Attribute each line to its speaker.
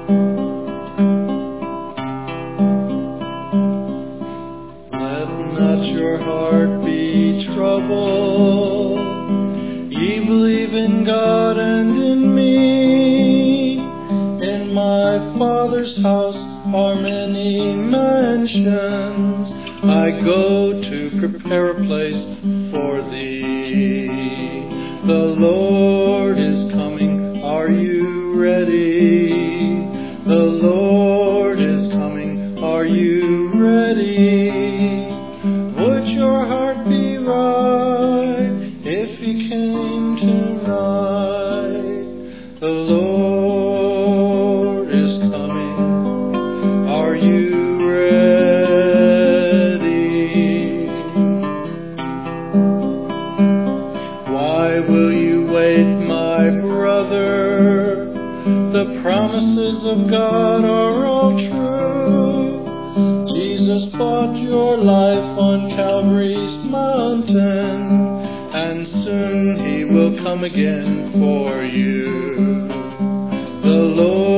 Speaker 1: Let not your heart be troubled. Ye believe in God and in me. In my Father's house are many mansions. I go to prepare a place for thee. The Lord is coming. Are you ready? The Lord is coming. Are you ready? Would your heart be right if He came tonight? The Lord is coming. Are you ready? Why will you wait, my brother? The promises of God are all true. Jesus bought your life on Calvary's mountain, and soon He will come again for you. The Lord